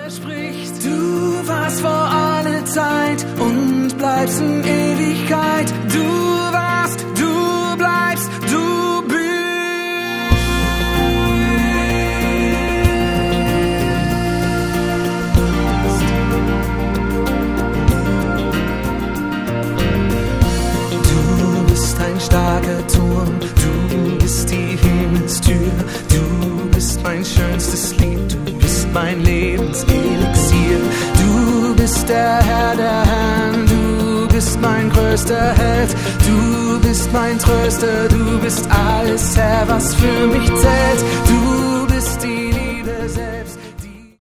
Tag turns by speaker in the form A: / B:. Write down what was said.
A: spricht. Du warst vor alle Zeit und bleibst in Ewigkeit. Du warst, du bleibst, du bist. Du bist ein starker Turm, du bist die Himmelstür, du bist mein schönstes Lied, du bist mein Lebenselixier. Du bist der Herr der Herren, du bist mein größter Held, du bist mein Tröster, du bist alles, Herr, was für mich zählt. Du